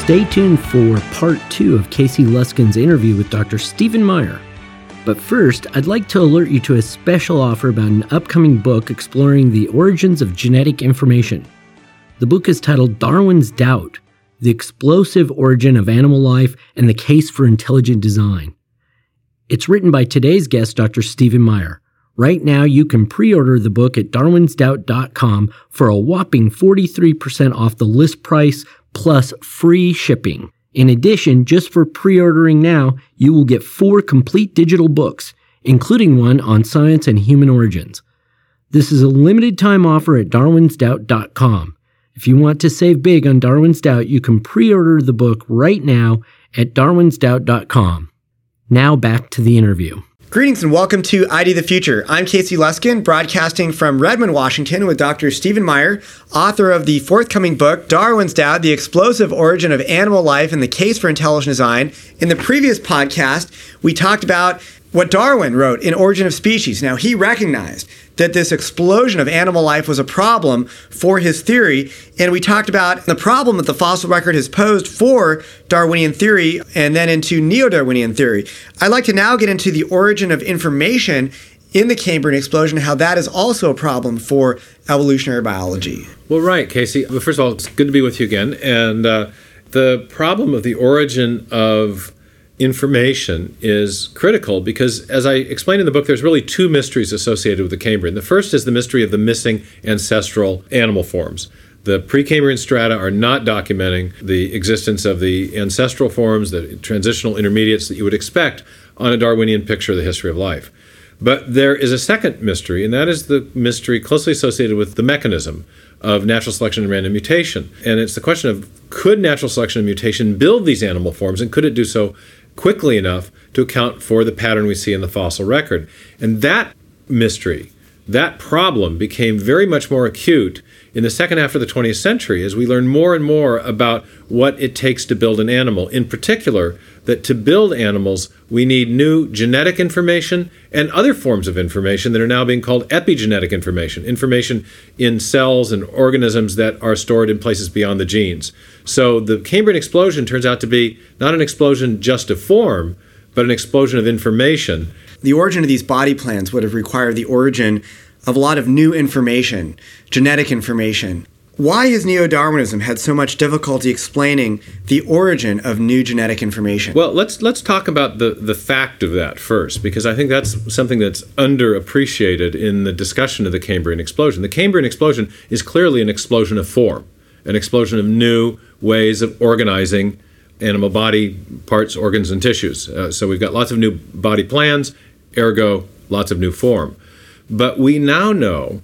Stay tuned for part 2 of Casey Luskin's interview with Dr. Stephen Meyer. But first, I'd like to alert you to a special offer about an upcoming book exploring the origins of genetic information. The book is titled Darwin's Doubt: The Explosive Origin of Animal Life and the Case for Intelligent Design. It's written by today's guest, Dr. Stephen Meyer. Right now, you can pre-order the book at darwinsdoubt.com for a whopping 43% off the list price plus free shipping. In addition, just for pre-ordering now, you will get 4 complete digital books, including one on science and human origins. This is a limited time offer at darwinsdoubt.com. If you want to save big on Darwin's Doubt, you can pre-order the book right now at darwinsdoubt.com. Now back to the interview. Greetings and welcome to ID the Future. I'm Casey Luskin, broadcasting from Redmond, Washington, with Dr. Stephen Meyer, author of the forthcoming book, Darwin's Doubt: The Explosive Origin of Animal Life and the Case for Intelligent Design. In the previous podcast, we talked about what Darwin wrote in Origin of Species. Now, he recognized that this explosion of animal life was a problem for his theory, and we talked about the problem that the fossil record has posed for Darwinian theory and then into Neo-Darwinian theory. I'd like to now get into the origin of information in the Cambrian explosion, how that is also a problem for evolutionary biology. Well, right, Casey. Well, first of all, it's good to be with you again. And the problem of the origin of information is critical because, as I explained in the book, there's really 2 mysteries associated with the Cambrian. The first is the mystery of the missing ancestral animal forms. The Precambrian strata are not documenting the existence of the ancestral forms, the transitional intermediates that you would expect on a Darwinian picture of the history of life. But there is a second mystery, and that is the mystery closely associated with the mechanism of natural selection and random mutation. And it's the question of, could natural selection and mutation build these animal forms, and could it do so quickly enough to account for the pattern we see in the fossil record? And that mystery, that problem, became very much more acute in the second half of the 20th century as we learn more and more about what it takes to build an animal. In particular, that to build animals, we need new genetic information and other forms of information that are now being called epigenetic information, information in cells and organisms that are stored in places beyond the genes. So the Cambrian explosion turns out to be not an explosion just of form, but an explosion of information. The origin of these body plans would have required the origin of a lot of new information, genetic information. Why has Neo-Darwinism had so much difficulty explaining the origin of new genetic information? Well, let's talk about the fact of that first, because I think that's something that's underappreciated in the discussion of the Cambrian explosion. The Cambrian explosion is clearly an explosion of form, an explosion of new ways of organizing animal body parts, organs, and tissues. So we've got lots of new body plans, ergo, lots of new form. But we now know,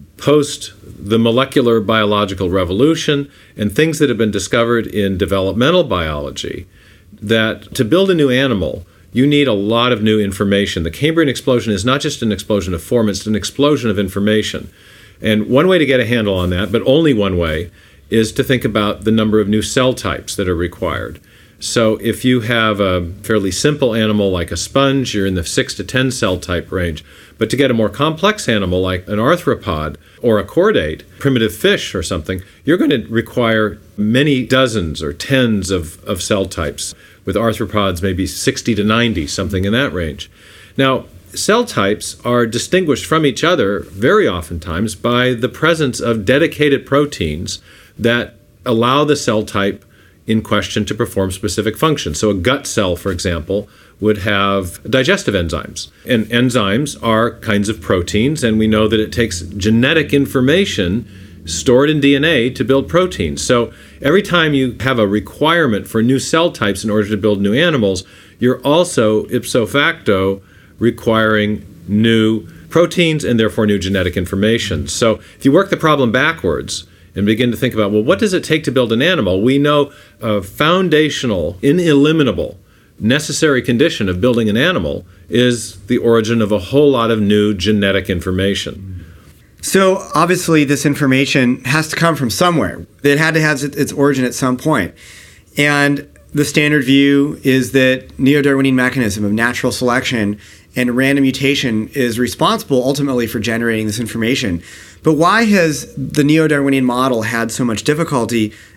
post the molecular biological revolution and things that have been discovered in developmental biology, that to build a new animal, you need a lot of new information. The Cambrian explosion is not just an explosion of form, it's an explosion of information. And one way to get a handle on that, but only one way, is to think about the number of new cell types that are required. So if you have a fairly simple animal like a sponge, you're in the 6 to 10 cell type range. But to get a more complex animal like an arthropod or a chordate, primitive fish or something, you're going to require many dozens or tens of cell types. With arthropods, maybe 60 to 90, something in that range. Now, cell types are distinguished from each other very oftentimes by the presence of dedicated proteins that allow the cell type in question to perform specific functions. So a gut cell, for example, would have digestive enzymes. And enzymes are kinds of proteins, and we know that it takes genetic information stored in DNA to build proteins. So every time you have a requirement for new cell types in order to build new animals, you're also ipso facto requiring new proteins and therefore new genetic information. So if you work the problem backwards and begin to think about, well, what does it take to build an animal? We know a foundational, ineliminable, necessary condition of building an animal is the origin of a whole lot of new genetic information. So obviously this information has to come from somewhere. It had to have its origin at some point. And the standard view is that Neo-Darwinian mechanism of natural selection and random mutation is responsible ultimately for generating this information. But why has the Neo-Darwinian model had so much difficulty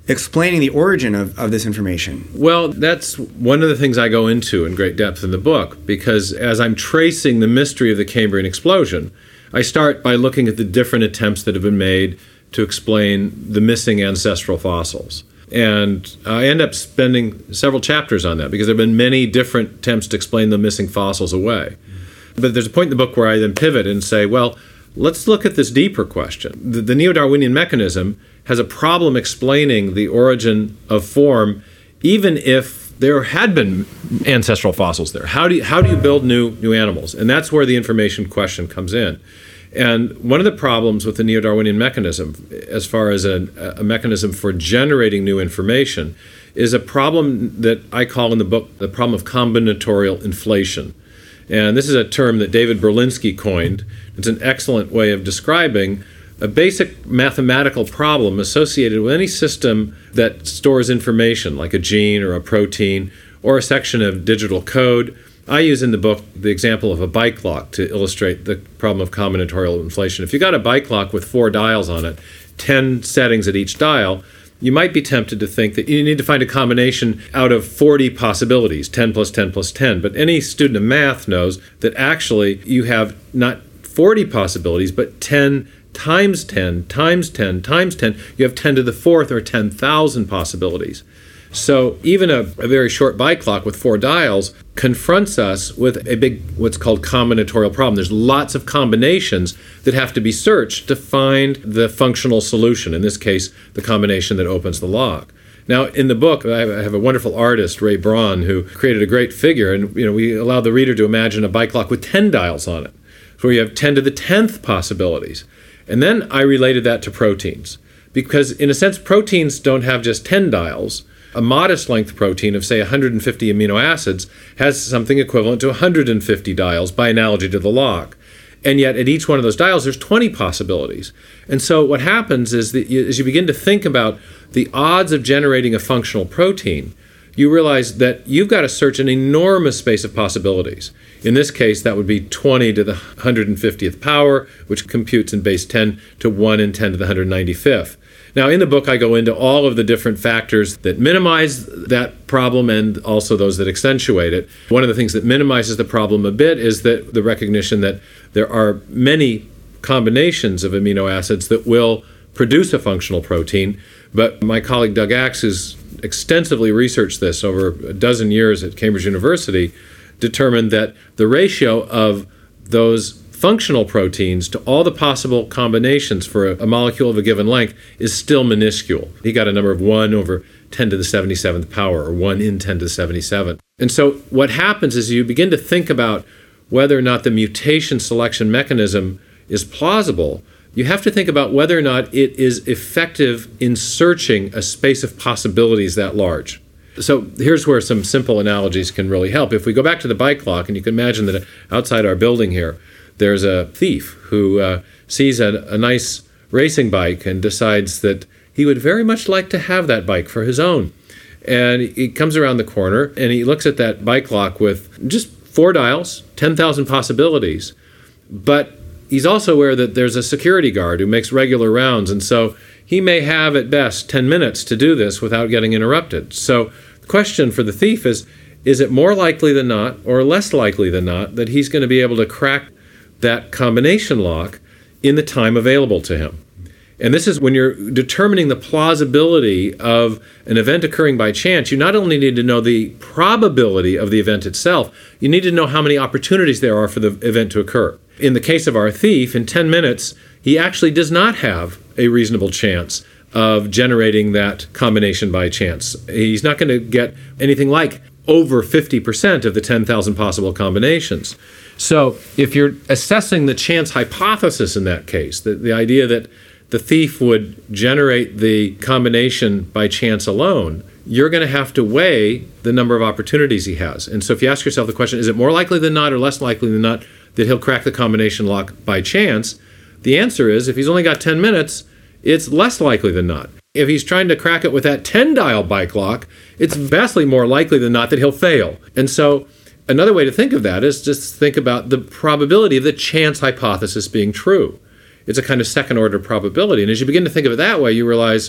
explaining the origin of this information? Well, that's one of the things I go into in great depth in the book, because as I'm tracing the mystery of the Cambrian explosion, I start by looking at the different attempts that have been made to explain the missing ancestral fossils. And I end up spending several chapters on that because there have been many different attempts to explain the missing fossils away. But there's a point in the book where I then pivot and say, well, let's look at this deeper question. The neo-Darwinian mechanism has a problem explaining the origin of form, even if there had been ancestral fossils there. How do you build new animals? And that's where the information question comes in. And one of the problems with the neo-Darwinian mechanism, as far as a mechanism for generating new information, is a problem that I call in the book the problem of combinatorial inflation. And this is a term that David Berlinski coined. It's an excellent way of describing a basic mathematical problem associated with any system that stores information, like a gene or a protein or a section of digital code. I use in the book the example of a bike lock to illustrate the problem of combinatorial inflation. If you got a bike lock with 4 dials on it, 10 settings at each dial, you might be tempted to think that you need to find a combination out of 40 possibilities, 10 plus 10 plus 10. But any student of math knows that actually you have not 40 possibilities, but 10 times 10 times 10 times 10. You have 10 to the 4th or 10,000 possibilities. So even a very short bike clock with 4 dials confronts us with a big, what's called combinatorial problem. There's lots of combinations that have to be searched to find the functional solution, in this case, the combination that opens the lock. Now, in the book, I have a wonderful artist, Ray Braun, who created a great figure, and we allow the reader to imagine a bike lock with 10 dials on it, so you have 10 to the 10th possibilities. And then I related that to proteins, because in a sense, proteins don't have just 10 dials. A modest length protein of, say, 150 amino acids has something equivalent to 150 dials by analogy to the lock. And yet at each one of those dials, there's 20 possibilities. And so what happens is that as you begin to think about the odds of generating a functional protein, you realize that you've got to search an enormous space of possibilities. In this case, that would be 20 to the 150th power, which computes in base 10 to 1 in 10 to the 195th. Now, in the book, I go into all of the different factors that minimize that problem and also those that accentuate it. One of the things that minimizes the problem a bit is that the recognition that there are many combinations of amino acids that will produce a functional protein. But my colleague Doug Axe, who's extensively researched this over a dozen years at Cambridge University, determined that the ratio of those functional proteins to all the possible combinations for a molecule of a given length is still minuscule. He got a number of 1 over 10 to the 77th power, or 1 in 10 to the 77. And so what happens is you begin to think about whether or not the mutation selection mechanism is plausible. You have to think about whether or not it is effective in searching a space of possibilities that large. So here's where some simple analogies can really help. If we go back to the bike lock, and you can imagine that outside our building here, there's a thief who sees a nice racing bike and decides that he would very much like to have that bike for his own. And he comes around the corner and he looks at that bike lock with just 4 dials, 10,000 possibilities. But he's also aware that there's a security guard who makes regular rounds, and so he may have at best 10 minutes to do this without getting interrupted. So the question for the thief is it more likely than not, or less likely than not, that he's going to be able to crack that combination lock in the time available to him? And this is when you're determining the plausibility of an event occurring by chance. You not only need to know the probability of the event itself, you need to know how many opportunities there are for the event to occur. In the case of our thief, in 10 minutes, he actually does not have a reasonable chance of generating that combination by chance. He's not going to get anything like over 50% of the 10,000 possible combinations. So if you're assessing the chance hypothesis in that case, the idea that the thief would generate the combination by chance alone, you're going to have to weigh the number of opportunities he has. And so if you ask yourself the question, is it more likely than not or less likely than not that he'll crack the combination lock by chance? The answer is, if he's only got 10 minutes, it's less likely than not. If he's trying to crack it with that 10-dial bike lock, it's vastly more likely than not that he'll fail. And so another way to think of that is just think about the probability of the chance hypothesis being true. It's a kind of second-order probability. And as you begin to think of it that way, you realize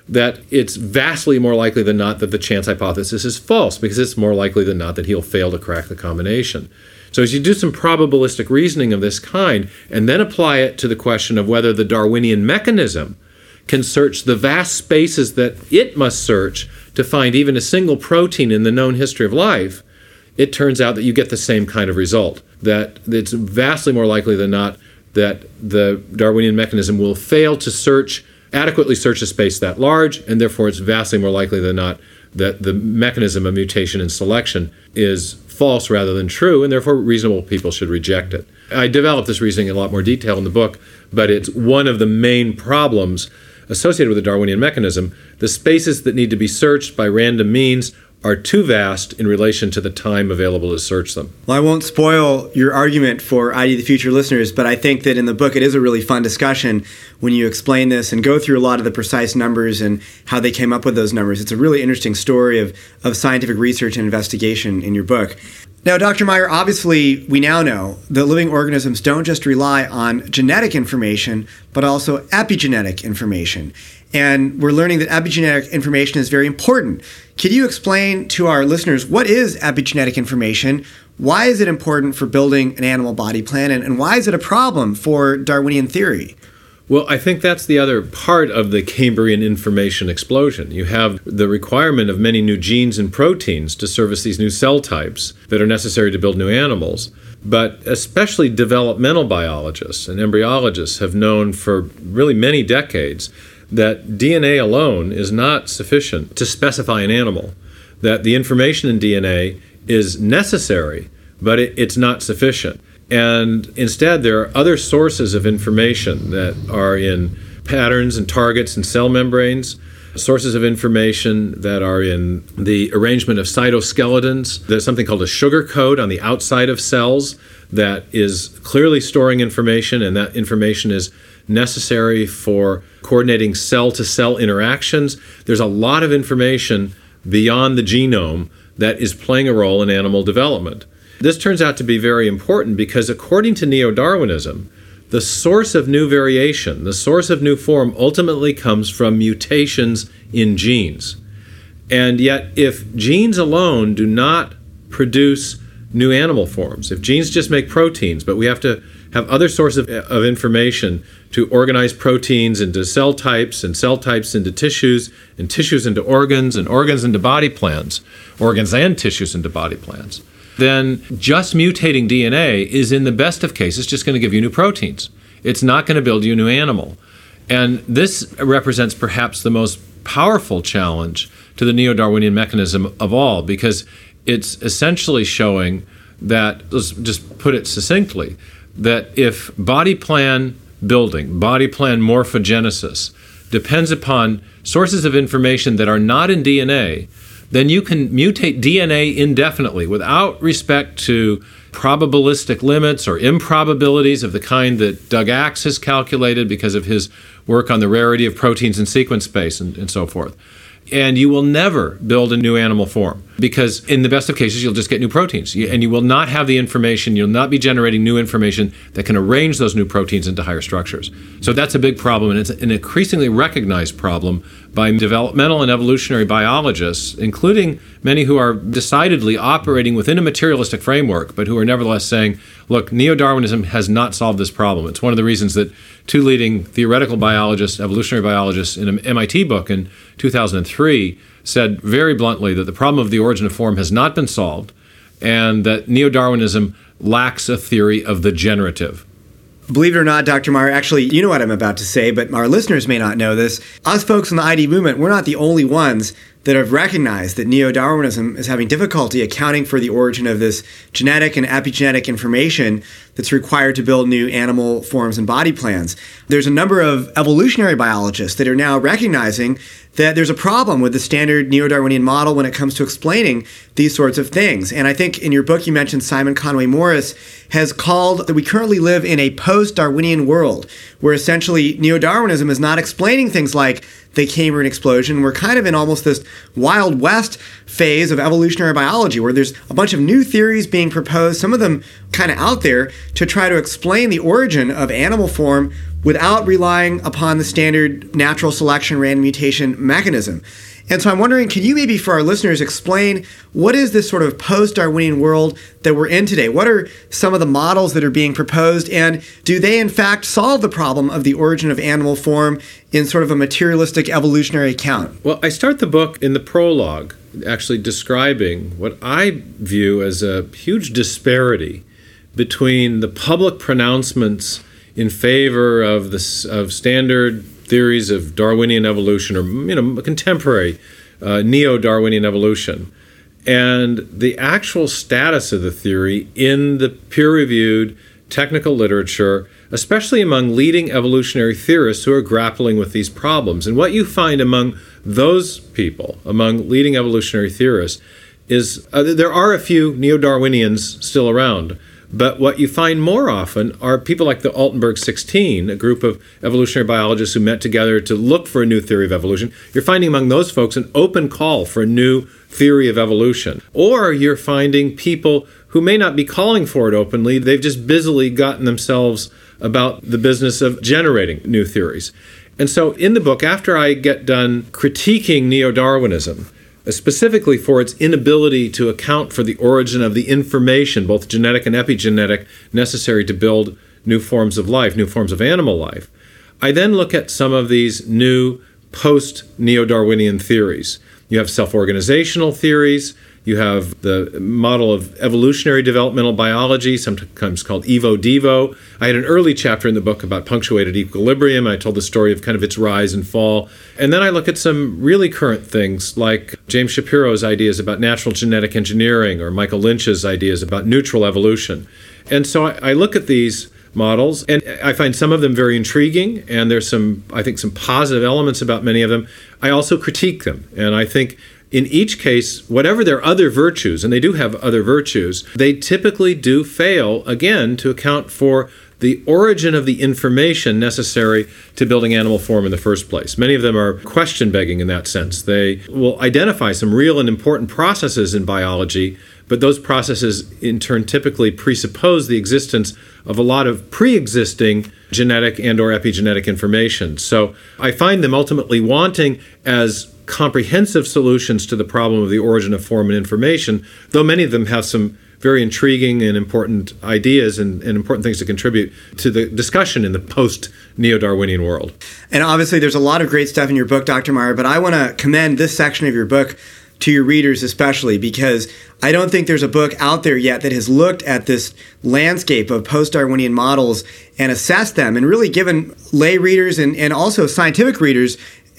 that it's vastly more likely than not that the chance hypothesis is false, because it's more likely than not that he'll fail to crack the combination. So as you do some probabilistic reasoning of this kind and then apply it to the question of whether the Darwinian mechanism can search the vast spaces that it must search to find even a single protein in the known history of life, it turns out that you get the same kind of result, that it's vastly more likely than not that the Darwinian mechanism will fail to adequately search a space that large, and therefore it's vastly more likely than not that the mechanism of mutation and selection is false rather than true, and therefore reasonable people should reject it. I develop this reasoning in a lot more detail in the book, but it's one of the main problems associated with the Darwinian mechanism. The spaces that need to be searched by random means are too vast in relation to the time available to search them. Well, I won't spoil your argument for ID the Future listeners, but I think that in the book it is a really fun discussion when you explain this and go through a lot of the precise numbers and how they came up with those numbers. It's a really interesting story of scientific research and investigation in your book. Now, Dr. Meyer, obviously we now know that living organisms don't just rely on genetic information, but also epigenetic information. And we're learning that epigenetic information is very important. Could you explain to our listeners what is epigenetic information? Why is it important for building an animal body plan? And why is it a problem for Darwinian theory? Well, I think that's the other part of the Cambrian information explosion. You have the requirement of many new genes and proteins to service these new cell types that are necessary to build new animals. But especially developmental biologists and embryologists have known for really many decades that DNA alone is not sufficient to specify an animal, that the information in DNA is necessary, but it's not sufficient. And instead, there are other sources of information that are in patterns and targets and cell membranes, sources of information that are in the arrangement of cytoskeletons. There's something called a sugar code on the outside of cells that is clearly storing information, and that information is necessary for coordinating cell-to-cell interactions. There's a lot of information beyond the genome that is playing a role in animal development. This turns out to be very important because according to neo-Darwinism, the source of new variation, the source of new form ultimately comes from mutations in genes. And yet, if genes alone do not produce new animal forms, if genes just make proteins, but we have to have other sources of information to organize proteins into cell types and cell types into tissues and tissues into organs and organs into body plans, organs and tissues into body plans, then just mutating DNA is in the best of cases just going to give you new proteins. It's not going to build you a new animal. And this represents perhaps the most powerful challenge to the neo-Darwinian mechanism of all, because it's essentially showing that, let's just put it succinctly, that if body plan building, body plan morphogenesis depends upon sources of information that are not in DNA, then you can mutate DNA indefinitely without respect to probabilistic limits or improbabilities of the kind that Doug Axe has calculated because of his work on the rarity of proteins in sequence space and so forth. And you will never build a new animal form because in the best of cases, you'll just get new proteins. And you will not have the information, you'll not be generating new information that can arrange those new proteins into higher structures. So that's a big problem, and it's an increasingly recognized problem by developmental and evolutionary biologists, including many who are decidedly operating within a materialistic framework, but who are nevertheless saying, look, neo-Darwinism has not solved this problem. It's one of the reasons that two leading theoretical biologists, evolutionary biologists, in an MIT book in 2003 said very bluntly that the problem of the origin of form has not been solved and that neo-Darwinism lacks a theory of the generative. Believe it or not, Dr. Meyer, actually, you know what I'm about to say, but our listeners may not know this. Us folks in the ID movement, we're not the only ones that have recognized that neo-Darwinism is having difficulty accounting for the origin of this genetic and epigenetic information that's required to build new animal forms and body plans. There's a number of evolutionary biologists that are now recognizing that there's a problem with the standard neo-Darwinian model when it comes to explaining these sorts of things. And I think in your book you mentioned Simon Conway Morris has called that we currently live in a post-Darwinian world where essentially neo-Darwinism is not explaining things like the Cambrian explosion. We're kind of in almost this Wild West phase of evolutionary biology where there's a bunch of new theories being proposed. Some of them kind of out there to try to explain the origin of animal form without relying upon the standard natural selection random mutation mechanism. And so I'm wondering, can you maybe for our listeners explain what is this sort of post-Darwinian world that we're in today? What are some of the models that are being proposed, and do they in fact solve the problem of the origin of animal form in sort of a materialistic evolutionary account? Well, I start the book in the prologue actually describing what I view as a huge disparity between the public pronouncements in favor of standard theories of Darwinian evolution, or contemporary neo-Darwinian evolution, and the actual status of the theory in the peer-reviewed technical literature, especially among leading evolutionary theorists who are grappling with these problems. And what you find among those people, among leading evolutionary theorists, is there are a few neo-Darwinians still around. But what you find more often are people like the Altenberg 16, a group of evolutionary biologists who met together to look for a new theory of evolution. You're finding among those folks an open call for a new theory of evolution. Or you're finding people who may not be calling for it openly, they've just busily gotten themselves about the business of generating new theories. And so in the book, after I get done critiquing neo-Darwinism, specifically for its inability to account for the origin of the information, both genetic and epigenetic, necessary to build new forms of life, new forms of animal life, I then look at some of these new post-neo-Darwinian theories. You have self-organizational theories, you have the model of evolutionary developmental biology, sometimes called Evo-Devo. I had an early chapter in the book about punctuated equilibrium. I told the story of kind of its rise and fall. And then I look at some really current things like James Shapiro's ideas about natural genetic engineering, or Michael Lynch's ideas about neutral evolution. And so I look at these models, and I find some of them very intriguing, and there's some positive elements about many of them. I also critique them, and I think in each case, whatever their other virtues, and they do have other virtues, they typically do fail, again, to account for the origin of the information necessary to building animal form in the first place. Many of them are question-begging in that sense. They will identify some real and important processes in biology, but those processes in turn typically presuppose the existence of a lot of pre-existing genetic and or epigenetic information. So I find them ultimately wanting as comprehensive solutions to the problem of the origin of form and information, though many of them have some very intriguing and important ideas and important things to contribute to the discussion in the post-neo-Darwinian world. And obviously there's a lot of great stuff in your book, Dr. Meyer, but I want to commend this section of your book to your readers especially, because I don't think there's a book out there yet that has looked at this landscape of post-Darwinian models and assessed them and really given lay readers and also scientific readers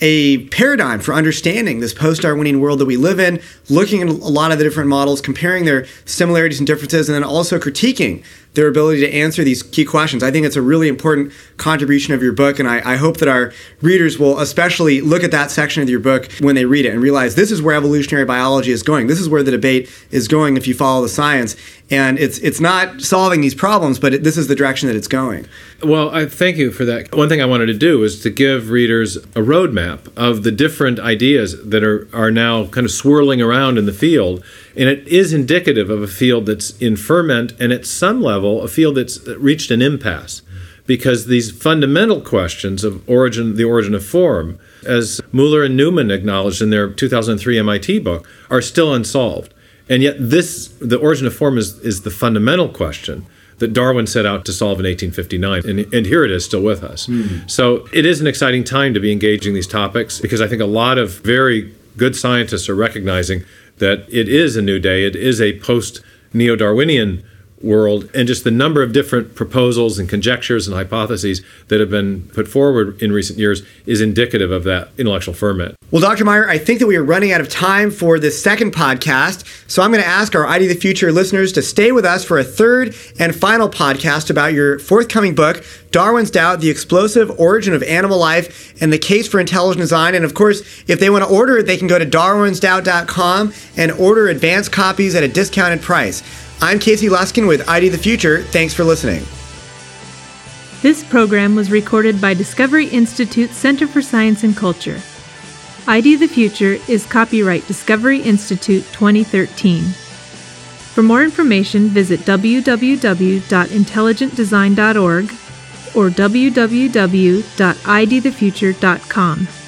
a paradigm for understanding this post-Darwinian world that we live in, looking at a lot of the different models, comparing their similarities and differences, and then also critiquing their ability to answer these key questions. I think it's a really important contribution of your book, and I hope that our readers will especially look at that section of your book when they read it and realize this is where evolutionary biology is going. This is where the debate is going if you follow the science. And it's not solving these problems, but this is the direction that it's going. Well, I thank you for that. One thing I wanted to do is to give readers a roadmap of the different ideas that are now kind of swirling around in the field. And it is indicative of a field that's in ferment, and at some level, a field that's reached an impasse. Because these fundamental questions of the origin of form, as Muller and Newman acknowledged in their 2003 MIT book, are still unsolved. And yet the origin of form is the fundamental question that Darwin set out to solve in 1859. And here it is, still with us. So it is an exciting time to be engaging these topics, because I think a lot of very good scientists are recognizing that it is a new day. It is a post-neo-Darwinian world, and just the number of different proposals and conjectures and hypotheses that have been put forward in recent years is indicative of that intellectual ferment. Well, Dr. Meyer, I think that we are running out of time for this second podcast, so I'm going to ask our ID the Future listeners to stay with us for a third and final podcast about your forthcoming book, Darwin's Doubt, The Explosive Origin of Animal Life and the Case for Intelligent Design. And of course, if they want to order it, they can go to darwinsdoubt.com and order advanced copies at a discounted price. I'm Casey Luskin with ID the Future. Thanks for listening. This program was recorded by Discovery Institute Center for Science and Culture. ID the Future is copyright Discovery Institute 2013. For more information, visit www.intelligentdesign.org or www.idthefuture.com.